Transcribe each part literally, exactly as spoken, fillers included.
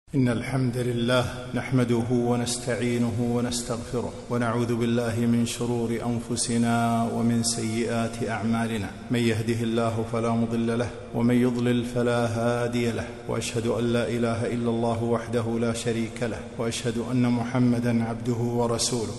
إن الحمد لله نحمده ونستعينه ونستغفره ونعوذ بالله من شرور أنفسنا ومن سيئات أعمالنا. من يهده الله فلا مضل له ومن يضلل فلا هادي له، وأشهد أن لا إله إلا الله وحده لا شريك له، وأشهد أن محمدا عبده ورسوله.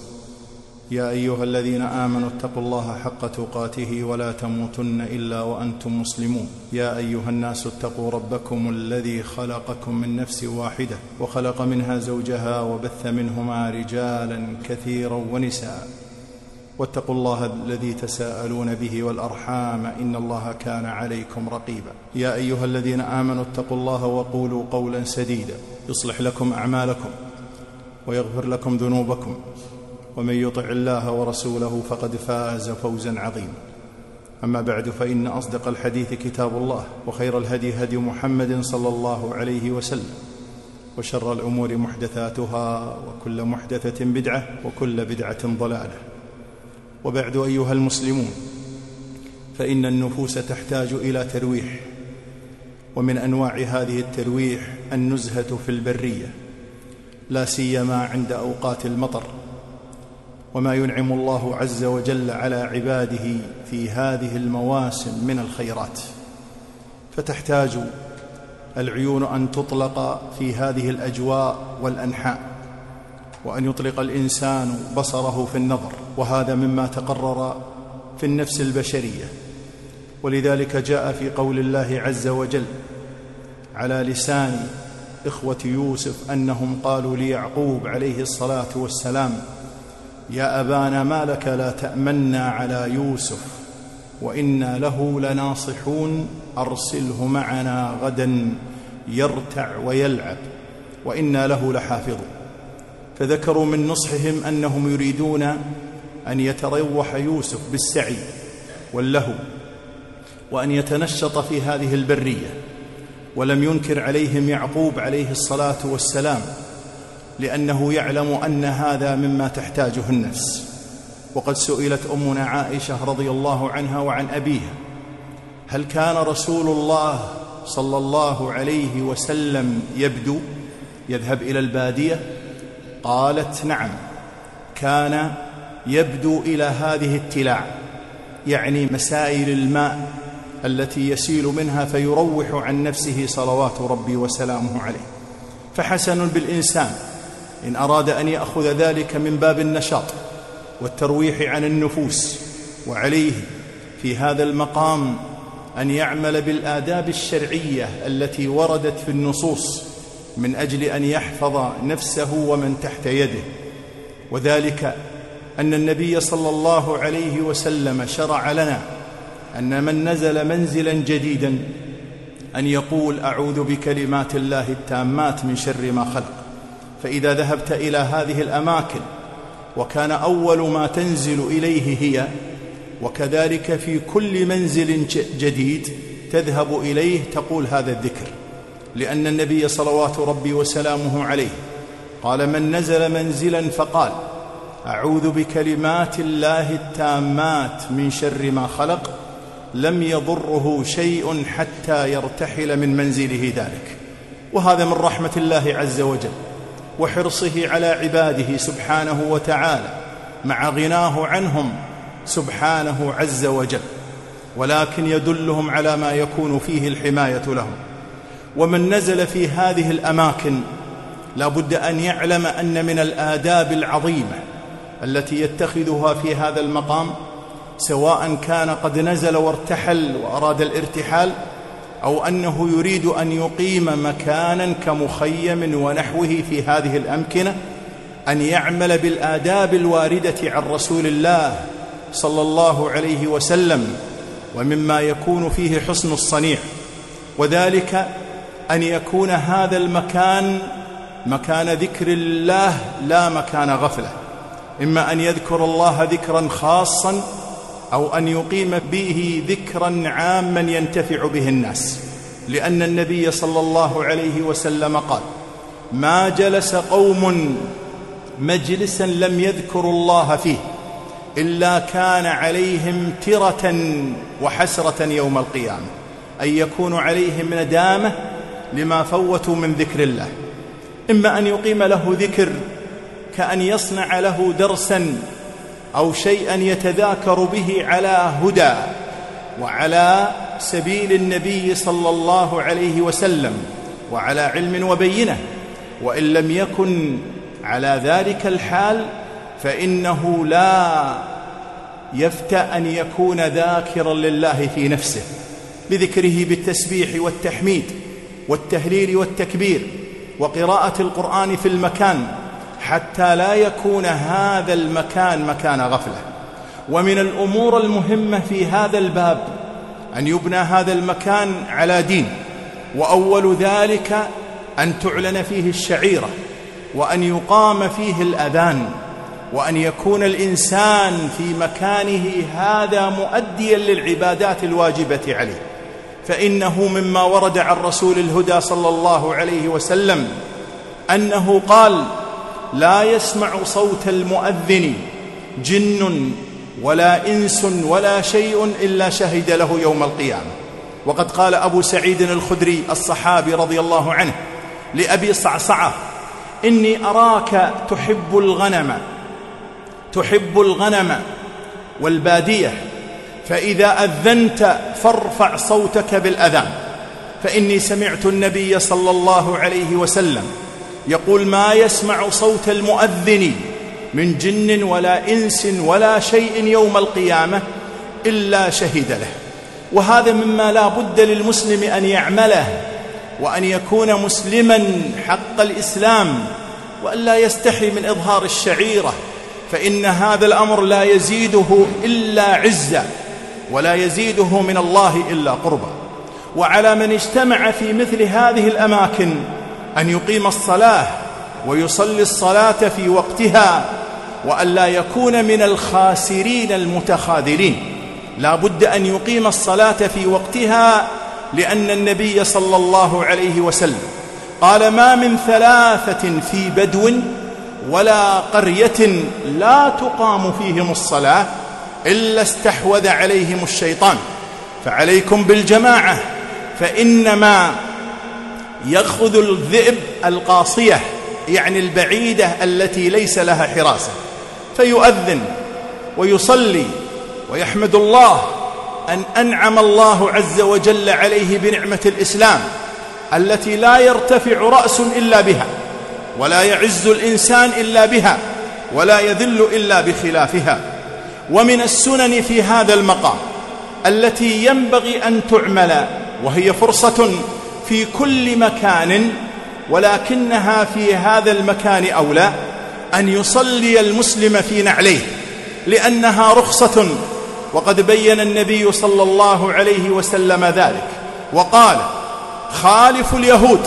يا أيها الذين آمنوا اتقوا الله حق تقاته ولا تموتن إلا وأنتم مسلمون. يا أيها الناس اتقوا ربكم الذي خلقكم من نفس واحدة وخلق منها زوجها وبث منهما رجالا كثيرا ونساء، واتقوا الله الذي تساءلون به والأرحام إن الله كان عليكم رقيبا. يا أيها الذين آمنوا اتقوا الله وقولوا قولا سديدا يصلح لكم أعمالكم ويغفر لكم ذنوبكم، ومن يطع الله ورسوله فقد فاز فوزا عظيما. أما بعد، فإن أصدق الحديث كتاب الله، وخير الهدي هدي محمد صلى الله عليه وسلم، وشر الأمور محدثاتها، وكل محدثة بدعة، وكل بدعة ضلالة. وبعد، أيها المسلمون، فإن النفوس تحتاج إلى ترويح، ومن أنواع هذه الترويح النزهة في البرية، لا سيما عند أوقات المطر، وما ينعم الله عز وجل على عباده في هذه المواسم من الخيرات، فتحتاج العيون أن تطلق في هذه الأجواء والأنحاء، وأن يطلق الإنسان بصره في النظر، وهذا مما تقرر في النفس البشرية. ولذلك جاء في قول الله عز وجل على لسان إخوة يوسف أنهم قالوا ليعقوب عليه الصلاة والسلام: يا أبانا ما لك لا تأمنا على يوسف وإنا له لناصحون أرسله معنا غدا يرتع ويلعب وإنا له لحافظون. فذكروا من نصحهم أنهم يريدون أن يتروح يوسف بالسعي واللهو، وأن يتنشط في هذه البرية. ولم ينكر عليهم يعقوب عليه الصلاة والسلام، لأنه يعلم أن هذا مما تحتاجه النفس. وقد سئلت أمنا عائشة رضي الله عنها وعن أبيها: هل كان رسول الله صلى الله عليه وسلم يبدو يذهب إلى البادية؟ قالت: نعم، كان يبدو إلى هذه التلاع، يعني مسائل الماء التي يسيل منها فيروح عن نفسه صلوات ربي وسلامه عليه. فحسن بالإنسان إن أراد أن يأخذ ذلك من باب النشاط والترويح عن النفوس، وعليه في هذا المقام أن يعمل بالآداب الشرعية التي وردت في النصوص من أجل أن يحفظ نفسه ومن تحت يده. وذلك أن النبي صلى الله عليه وسلم شرع لنا أن من نزل منزلا جديدا أن يقول: أعوذ بكلمات الله التامات من شر ما خلق. فإذا ذهبت إلى هذه الأماكن وكان أول ما تنزل إليه هي، وكذلك في كل منزل جديد تذهب إليه تقول هذا الذكر، لأن النبي صلوات ربي وسلامه عليه قال: من نزل منزلا فقال: أعوذ بكلمات الله التامات من شر ما خلق، لم يضره شيء حتى يرتحل من منزله ذلك. وهذا من رحمة الله عز وجل وحرصه على عباده سبحانه وتعالى، مع غناه عنهم سبحانه عز وجل، ولكن يدلهم على ما يكون فيه الحماية لهم. ومن نزل في هذه الأماكن لا بد أن يعلم أن من الآداب العظيمة التي يتخذها في هذا المقام، سواء كان قد نزل وارتحل وأراد الارتحال، أو أنه يريد أن يقيم مكانا كمخيم ونحوه في هذه الأمكنة، أن يعمل بالآداب الواردة عن رسول الله صلى الله عليه وسلم، ومما يكون فيه حسن الصنيع. وذلك أن يكون هذا المكان مكان ذكر الله لا مكان غفلة، إما أن يذكر الله ذكرا خاصا أو أن يقيم به ذكرا عاما ينتفع به الناس، لأن النبي صلى الله عليه وسلم قال: ما جلس قوم مجلسا لم يذكروا الله فيه إلا كان عليهم ترة وحسرة يوم القيامة، أي يكون عليهم ندامة لما فوتوا من ذكر الله. إما أن يقيم له ذكر كأن يصنع له درسا أو شيئا يتذاكر به على هدى وعلى سبيل النبي صلى الله عليه وسلم وعلى علم وبينة. وإن لم يكن على ذلك الحال فإنه لا يفتى أن يكون ذاكرا لله في نفسه بذكره بالتسبيح والتحميد والتهليل والتكبير وقراءة القرآن في المكان، حتى لا يكون هذا المكان مكان غفلة. ومن الأمور المهمة في هذا الباب أن يبنى هذا المكان على دين، وأول ذلك أن تعلن فيه الشعيرة، وأن يقام فيه الأذان، وأن يكون الإنسان في مكانه هذا مؤديا للعبادات الواجبة عليه. فإنه مما ورد عن رسول الهدى صلى الله عليه وسلم أنه قال: لا يسمع صوت المؤذن جن ولا إنس ولا شيء إلا شهد له يوم القيامة. وقد قال أبو سعيد الخدري الصحابي رضي الله عنه لأبي صعصعة: إني أراك تحب الغنم تحب الغنم والبادية، فإذا أذنت فارفع صوتك بالأذان، فإني سمعت النبي صلى الله عليه وسلم يقول: ما يسمع صوت المؤذن من جن ولا إنس ولا شيء يوم القيامة إلا شهد له. وهذا مما لا بد للمسلم أن يعمله، وأن يكون مسلما حق الإسلام، وأن لا يستحي من إظهار الشعيرة، فإن هذا الأمر لا يزيده إلا عزة ولا يزيده من الله إلا قربا. وعلى من اجتمع في مثل هذه الأماكن أن يقيم الصلاة ويصلي الصلاة في وقتها، وأن لا يكون من الخاسرين المتخاذلين. لا بد أن يقيم الصلاة في وقتها، لأن النبي صلى الله عليه وسلم قال: ما من ثلاثة في بدو ولا قرية لا تقام فيهم الصلاة إلا استحوذ عليهم الشيطان، فعليكم بالجماعة، فإنما يأخذ الذئب القاصية، يعني البعيدة التي ليس لها حراسة، فيؤذن ويصلي ويحمد الله أن أنعم الله عز وجل عليه بنعمة الإسلام التي لا يرتفع رأس إلا بها، ولا يعز الإنسان إلا بها، ولا يذل إلا بخلافها. ومن السنن في هذا المقام التي ينبغي أن تعمل، وهي فرصة في كل مكان ولكنها في هذا المكان أولى، أن يصلي المسلم في نعليه، لأنها رخصة، وقد بين النبي صلى الله عليه وسلم ذلك وقال: خالفوا اليهود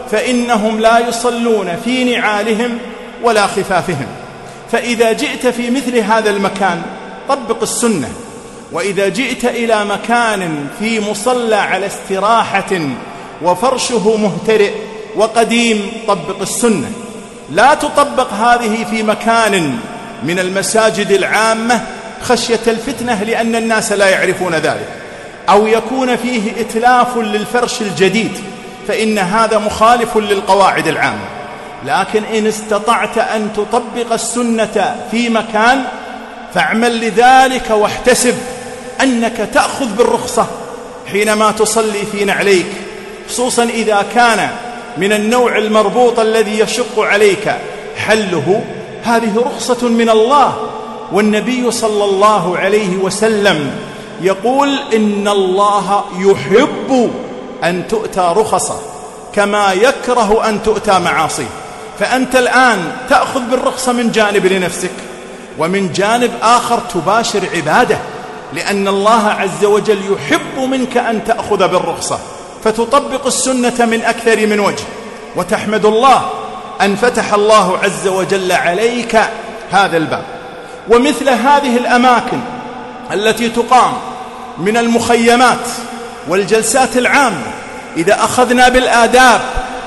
فإنهم لا يصلون في نعالهم ولا خفافهم. فإذا جئت في مثل هذا المكان طبق السنة، وإذا جئت إلى مكان في مصلى على استراحة وفرشه مهترئ وقديم طبق السنة. لا تطبق هذه في مكان من المساجد العامة خشية الفتنة، لأن الناس لا يعرفون ذلك، أو يكون فيه إتلاف للفرش الجديد، فإن هذا مخالف للقواعد العامة. لكن إن استطعت أن تطبق السنة في مكان فاعمل لذلك، واحتسب أنك تأخذ بالرخصة حينما تصلي في نعليك، خصوصا إذا كان من النوع المربوط الذي يشق عليك حله. هذه رخصة من الله، والنبي صلى الله عليه وسلم يقول: إن الله يحب أن تؤتى رخصه كما يكره أن تؤتى معاصيه. فأنت الآن تأخذ بالرخصة من جانب لنفسك، ومن جانب آخر تباشر عبادة، لأن الله عز وجل يحب منك أن تأخذ بالرخصة، فتطبق السنة من أكثر من وجه، وتحمد الله أن فتح الله عز وجل عليك هذا الباب. ومثل هذه الأماكن التي تقام من المخيمات والجلسات العامة، إذا أخذنا بالآداب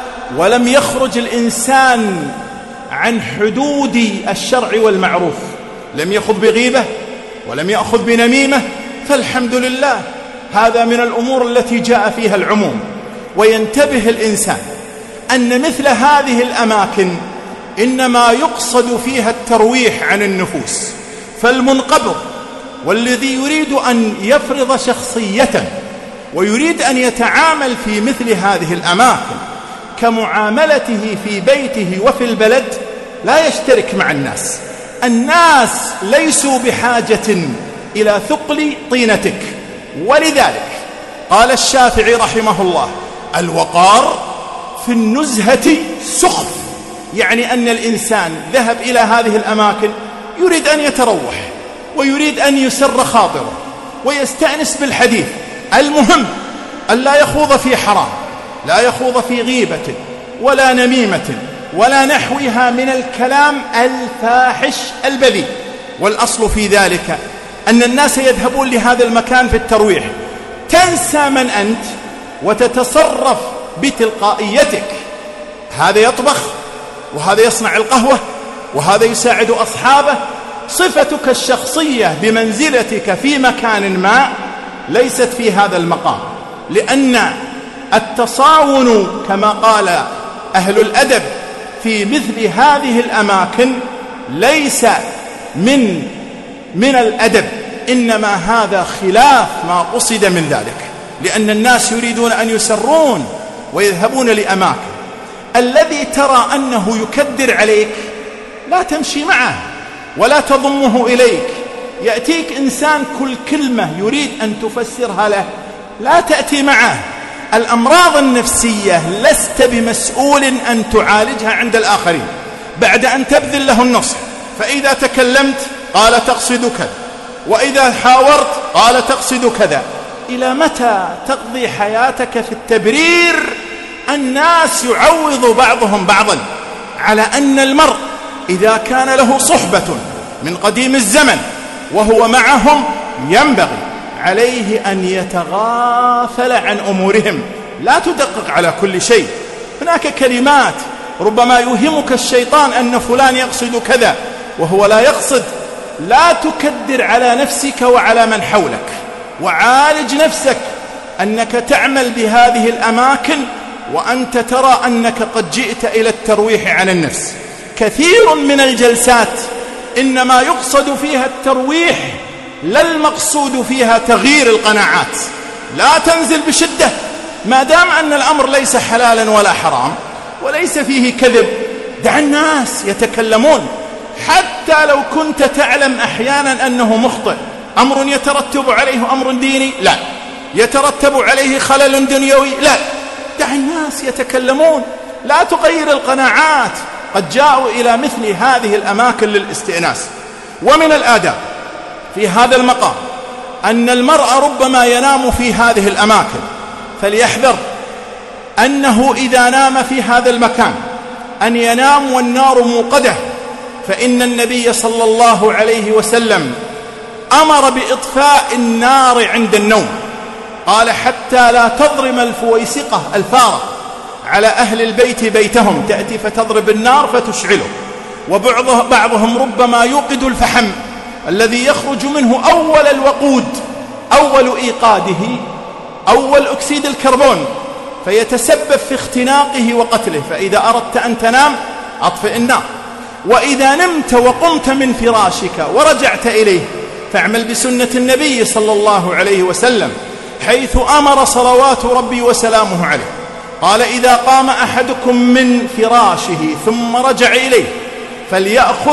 ولم يخرج الإنسان عن حدود الشرع والمعروف، لم يأخذ بغيبة ولم يأخذ بنميمة، فالحمد لله، هذا من الأمور التي جاء فيها العموم. وينتبه الإنسان أن مثل هذه الأماكن إنما يقصد فيها الترويح عن النفوس، فالمنقبض والذي يريد أن يفرض شخصية ويريد أن يتعامل في مثل هذه الأماكن كمعاملته في بيته وفي البلد لا يشترك مع الناس. الناس ليسوا بحاجة إلى ثقل طينتك، ولذلك قال الشافعي رحمه الله: الوقار في النزهة سخف، يعني أن الإنسان ذهب إلى هذه الأماكن يريد أن يتروح ويريد أن يسر خاطره ويستأنس بالحديث، المهم أن لا يخوض في حرام، لا يخوض في غيبة ولا نميمة ولا نحوها من الكلام الفاحش البذيء. والأصل في ذلك أن الناس يذهبون لهذا المكان في الترويح، تنسى من أنت وتتصرف بتلقائيتك. هذا يطبخ وهذا يصنع القهوة وهذا يساعد أصحابه. صفتك الشخصية بمنزلتك في مكان ما ليست في هذا المقام، لأن التصاون كما قال أهل الأدب في مثل هذه الأماكن ليس من من الأدب، إنما هذا خلاف ما قصد من ذلك، لأن الناس يريدون أن يسرون ويذهبون لأماكن. الذي ترى أنه يكدر عليك لا تمشي معه ولا تضمه إليك. يأتيك إنسان كل كلمة يريد أن تفسرها له لا تأتي معه. الأمراض النفسية لست بمسؤول أن تعالجها عند الآخرين بعد أن تبذل له النصح، فإذا تكلمت قال تقصد كذا، وإذا حاورت قال تقصد كذا. إلى متى تقضي حياتك في التبرير؟ الناس يعوض بعضهم بعضا على أن المرء إذا كان له صحبة من قديم الزمن وهو معهم ينبغي عليه أن يتغافل عن أمورهم، لا تدقق على كل شيء. هناك كلمات ربما يوهمك الشيطان أن فلان يقصد كذا وهو لا يقصد. لا تكدر على نفسك وعلى من حولك، وعالج نفسك أنك تعمل بهذه الأماكن وأنت ترى أنك قد جئت إلى الترويح عن النفس. كثير من الجلسات إنما يقصد فيها الترويح، لا المقصود فيها تغيير القناعات. لا تنزل بشدة، ما دام أن الأمر ليس حلالا ولا حرام وليس فيه كذب، دع الناس يتكلمون. حتى لو كنت تعلم أحيانا أنه مخطئ، أمر يترتب عليه أمر ديني، لا يترتب عليه خلل دنيوي، لا، دع الناس يتكلمون. لا تغير القناعات. قد جاءوا إلى مثل هذه الأماكن للاستئناس. ومن الآداب في هذا المقام أن المرء ربما ينام في هذه الأماكن، فليحذر أنه إذا نام في هذا المكان أن ينام والنار موقدة، فإن النبي صلى الله عليه وسلم أمر بإطفاء النار عند النوم. قال: حتى لا تضرم الفويسقة الفارة على أهل البيت بيتهم، تأتي فتضرب النار فتشعله. وبعضهم ربما يوقد الفحم الذي يخرج منه أول الوقود، أول إيقاده أول أكسيد الكربون، فيتسبب في اختناقه وقتله. فإذا أردت أن تنام أطفئ النار. وإذا نمت وقمت من فراشك ورجعت إليه فاعمل بسنة النبي صلى الله عليه وسلم، حيث أمر صلوات ربي وسلامه عليه، قال: إذا قام أحدكم من فراشه ثم رجع إليه فليأخذ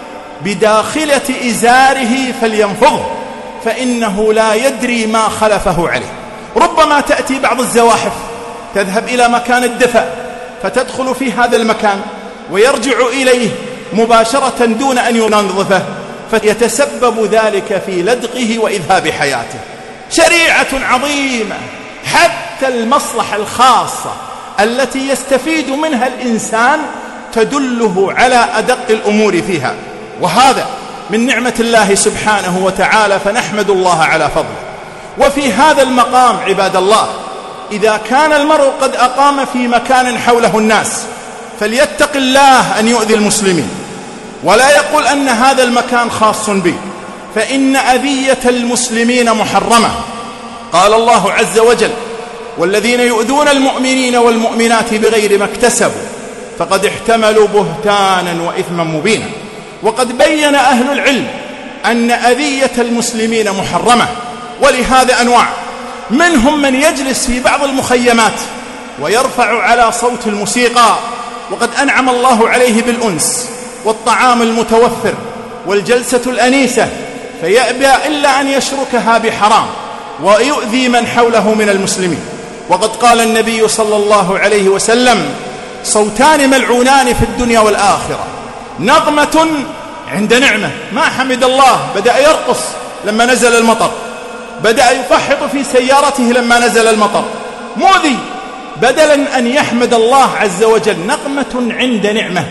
بداخلة إزاره فلينفضه، فإنه لا يدري ما خلفه عليه. ربما تأتي بعض الزواحف تذهب إلى مكان الدفأ فتدخل في هذا المكان ويرجع إليه مباشرة دون أن ينظفه، فيتسبب ذلك في لدغه وإذهاب حياته. شريعة عظيمة، حتى المصلحة الخاصة التي يستفيد منها الإنسان تدله على أدق الأمور فيها، وهذا من نعمة الله سبحانه وتعالى، فنحمد الله على فضله. وفي هذا المقام عباد الله، إذا كان المرء قد أقام في مكان حوله الناس فليتق الله أن يؤذي المسلمين، ولا يقول أن هذا المكان خاص بي، فإن أذية المسلمين محرمة. قال الله عز وجل: والذين يؤذون المؤمنين والمؤمنات بغير ما اكتسبوا فقد احتملوا بهتانا وإثما مبينا. وقد بين أهل العلم أن أذية المسلمين محرمة، ولهذا أنواع، منهم من يجلس في بعض المخيمات ويرفع على صوت الموسيقى، وقد أنعم الله عليه بالأنس والطعام المتوفر والجلسة الأنيسة، فيأبى إلا أن يشركها بحرام ويؤذي من حوله من المسلمين. وقد قال النبي صلى الله عليه وسلم: صوتان ملعونان في الدنيا والآخرة، نغمة عند نعمة، ما حمد الله بدأ يرقص لما نزل المطر، بدأ يفحط في سيارته لما نزل المطر، مؤذي، بدلا أن يحمد الله عز وجل. نقمة عند نعمة،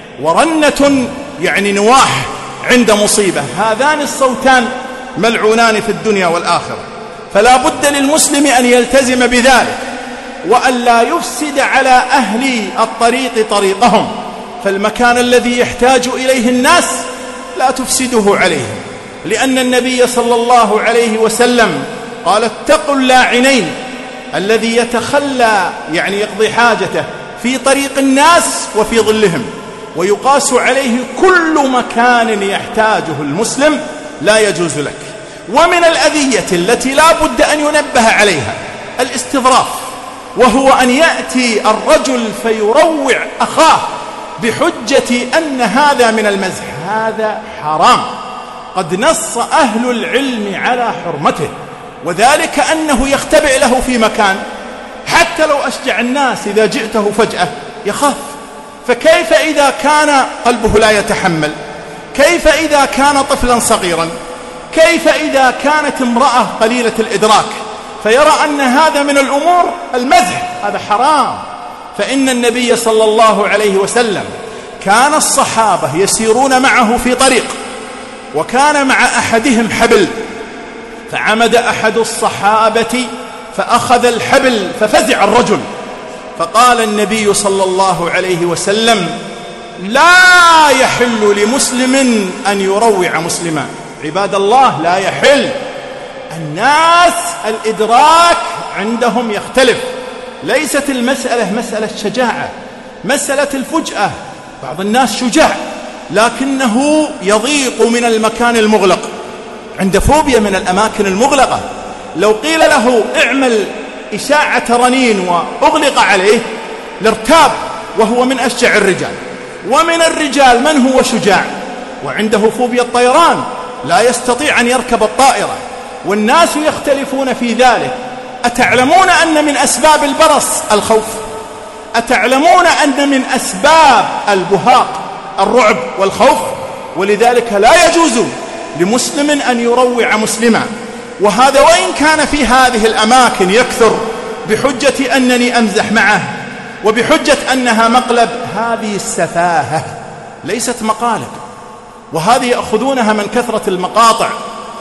ورنة يعني نواح عند مصيبة. هذان الصوتان ملعونان في الدنيا والآخرة، فلا بد للمسلم أن يلتزم بذلك، وأن لا يفسد على أهل الطريق طريقهم، فالمكان الذي يحتاج إليه الناس لا تفسده عليهم، لأن النبي صلى الله عليه وسلم قال: اتقوا اللاعنين، الذي يتخلى يعني يقضي حاجته في طريق الناس وفي ظلهم، ويقاس عليه كل مكان يحتاجه المسلم لا يجوز لك. ومن الأذية التي لا بد أن ينبه عليها الاستظراف، وهو أن يأتي الرجل فيروع أخاه بحجة أن هذا من المزح. هذا حرام، قد نص أهل العلم على حرمته، وذلك أنه يختبئ له في مكان، حتى لو أشجع الناس إذا جئته فجأة يخاف، فكيف إذا كان قلبه لا يتحمل؟ كيف إذا كان طفلا صغيرا؟ كيف إذا كانت امرأة قليلة الإدراك؟ فيرى أن هذا من الأمور المزح، هذا حرام. فإن النبي صلى الله عليه وسلم كان الصحابة يسيرون معه في طريق، وكان مع أحدهم حبل، فعمد أحد الصحابة فأخذ الحبل ففزع الرجل، فقال النبي صلى الله عليه وسلم: لا يحل لمسلم أن يروع مسلما. عباد الله، لا يحل. الناس الإدراك عندهم يختلف، ليست المسألة مسألة شجاعة، مسألة الفجأة. بعض الناس شجاع لكنه يضيق من المكان المغلق، عنده فوبيا من الأماكن المغلقة. لو قيل له اعمل إشاعة رنين وأغلق عليه لارتاب، وهو من أشجع الرجال. ومن الرجال من هو شجاع وعنده فوبيا الطيران، لا يستطيع أن يركب الطائرة، والناس يختلفون في ذلك. أتعلمون أن من أسباب البرص الخوف؟ أتعلمون أن من أسباب البهاق الرعب والخوف؟ ولذلك لا يجوز لمسلم أن يروع مسلما. وهذا وإن كان في هذه الأماكن يكثر بحجة أنني أمزح معه وبحجة أنها مقلب، هذه السفاهة ليست مقالب، وهذه يأخذونها من كثرة المقاطع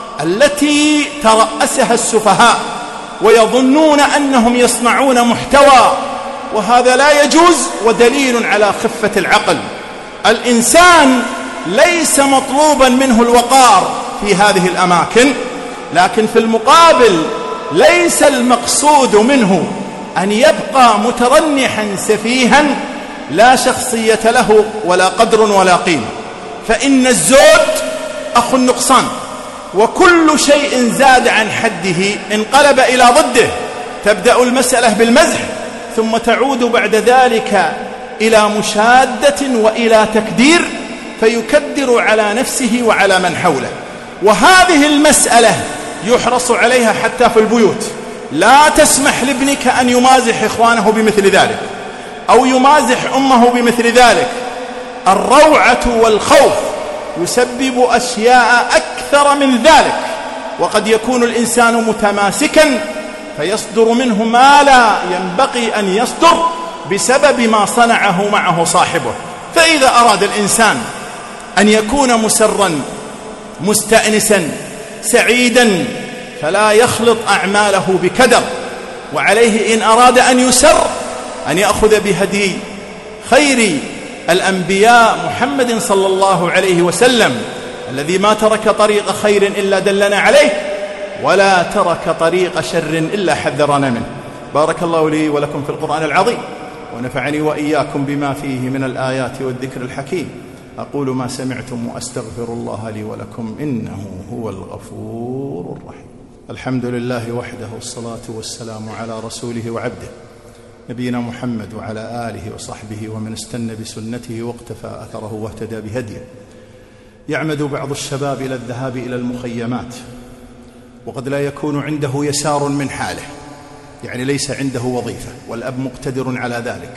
التي ترأسها السفهاء ويظنون أنهم يصنعون محتوى، وهذا لا يجوز، ودليل على خفة العقل. الإنسان ليس مطلوبا منه الوقار في هذه الأماكن، لكن في المقابل ليس المقصود منه أن يبقى مترنحا سفيها لا شخصية له ولا قدر ولا قيمة. فإن الزود أخو النقصان، وكل شيء زاد عن حده انقلب إلى ضده. تبدأ المسألة بالمزح ثم تعود بعد ذلك إلى مشادة وإلى تكدير، فيكدر على نفسه وعلى من حوله. وهذه المسألة يحرص عليها حتى في البيوت. لا تسمح لابنك أن يمازح إخوانه بمثل ذلك، أو يمازح أمه بمثل ذلك. الروعة والخوف يسبب أشياء أكثر من ذلك، وقد يكون الإنسان متماسكا فيصدر منه ما لا ينبغي أن يصدر بسبب ما صنعه معه صاحبه. فإذا أراد الإنسان أن يكون مسرا مستأنسا سعيدا فلا يخلط أعماله بكدر، وعليه إن أراد أن يسر أن يأخذ بهدي خير الأنبياء محمد صلى الله عليه وسلم، الذي ما ترك طريق خير إلا دلنا عليه، ولا ترك طريق شر إلا حذرنا منه. بارك الله لي ولكم في القرآن العظيم، ونفعني وإياكم بما فيه من الآيات والذكر الحكيم. أقول ما سمعتم وأستغفر الله لي ولكم إنه هو الغفور الرحيم. الحمد لله وحده، والصلاة والسلام على رسوله وعبده نبينا محمد وعلى آله وصحبه ومن استنى بسنته واقتفى أثره واهتدى بهديه. يعمد بعض الشباب إلى الذهاب إلى المخيمات وقد لا يكون عنده يسار من حاله، يعني ليس عنده وظيفة، والأب مقتدر على ذلك.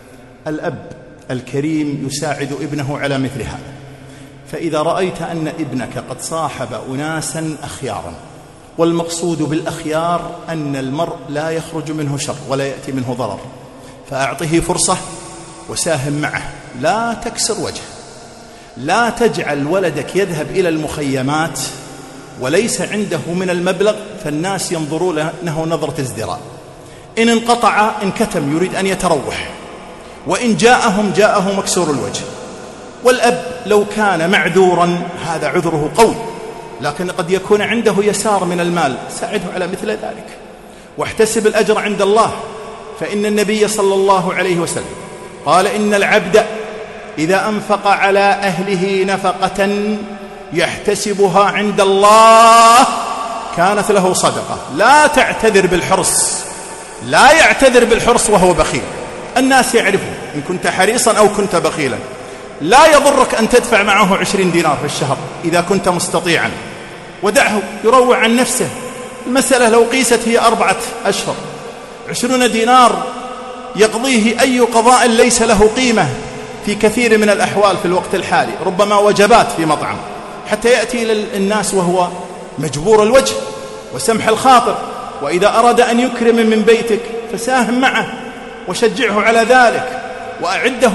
الأب الكريم يساعد ابنه على مثل هذا. فإذا رأيت أن ابنك قد صاحب أناسا أخيارا، والمقصود بالأخيار أن المرء لا يخرج منه شر ولا يأتي منه ضرر، فأعطه فرصة وساهم معه، لا تكسر وجهه. لا تجعل ولدك يذهب إلى المخيمات وليس عنده من المبلغ فالناس ينظرون له نظرة ازدراء. إن انقطع انكتم يريد أن يتروح، وإن جاءهم جاءه مكسور الوجه. والأب لو كان معذورا هذا عذره قوي، لكن قد يكون عنده يسار من المال، ساعده على مثل ذلك واحتسب الأجر عند الله. فإن النبي صلى الله عليه وسلم قال إن العبد إذا أنفق على أهله نفقة يحتسبها عند الله كانت له صدقة. لا تعتذر بالحرص، لا يعتذر بالحرص وهو بخيل. الناس يعرفون إن كنت حريصا أو كنت بخيلا. لا يضرك أن تدفع معه عشرين دينار في الشهر إذا كنت مستطيعا، ودعه يروع عن نفسه. المسألة لو قيست هي أربعة أشهر، عشرون دينار يقضيه أي قضاء ليس له قيمة في كثير من الأحوال في الوقت الحالي، ربما وجبات في مطعم، حتى يأتي إلى الناس وهو مجبور الوجه وسمح الخاطر. وإذا أراد أن يكرم من بيتك فساهم معه وشجعه على ذلك، وأعده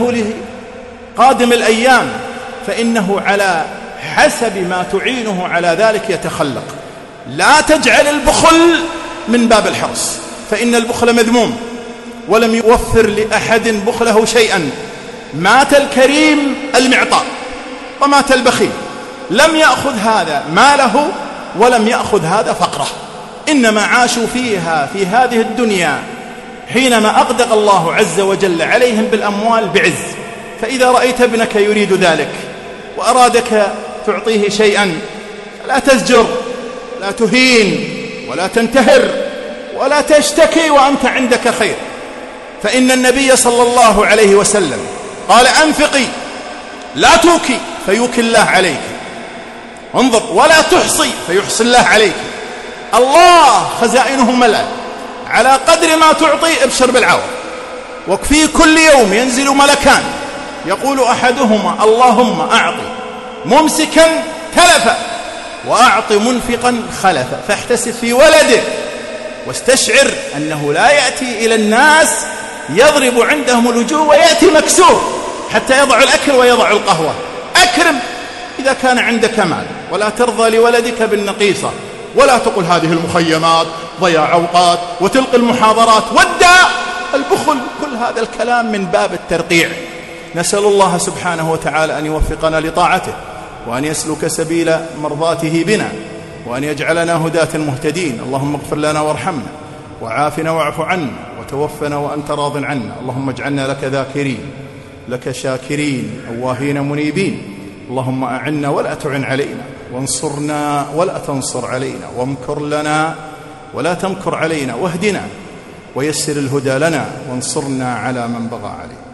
لقادم الأيام، فإنه على حسب ما تعينه على ذلك يتخلق. لا تجعل البخل من باب الحرص، فإن البخل مذموم، ولم يوفر لأحد بخله شيئا. مات الكريم المعطاء ومات البخيل، لم يأخذ هذا ماله ولم يأخذ هذا فقره، إنما عاشوا فيها في هذه الدنيا حينما أغدق الله عز وجل عليهم بالأموال بعز. فإذا رأيت ابنك يريد ذلك وأرادك تعطيه شيئا فلا تزجر، لا تهين، ولا تنتهر، ولا تشتكي وأنت عندك خير. فإن النبي صلى الله عليه وسلم قال أنفقي لا توكي فيوكي الله عليك، انظر، ولا تحصي فيحصي الله عليك. الله خزائنه ملأ، على قدر ما تعطي ابشر بالعوض. وفي كل يوم ينزل ملكان يقول أحدهما اللهم أعطي ممسكا تلفا وأعط منفقا خلفا. فاحتسب في ولدك واستشعر أنه لا يأتي إلى الناس يضرب عندهم الوجوه ويأتي مكسور حتى يضع الأكل ويضع القهوة. أكرم إذا كان عندك مال، ولا ترضى لولدك بالنقيصة، ولا تقل هذه المخيمات ضياع أوقات وتلقي المحاضرات ودع البخل. كل هذا الكلام من باب الترقيع. نسأل الله سبحانه وتعالى أن يوفقنا لطاعته، وأن يسلك سبيل مرضاته بنا، وأن يجعلنا هداة مهتدين. اللهم اغفر لنا وارحمنا، وعافنا واعف عنا، وتوفنا وأنت راض عنا. اللهم اجعلنا لك ذاكرين، لك شاكرين، أواهين منيبين. اللهم أعنا ولا تعن علينا، وانصرنا ولا تنصر علينا، وامكر لنا ولا تمكر علينا، واهدنا ويسر الهدى لنا، وانصرنا على من بغى علينا.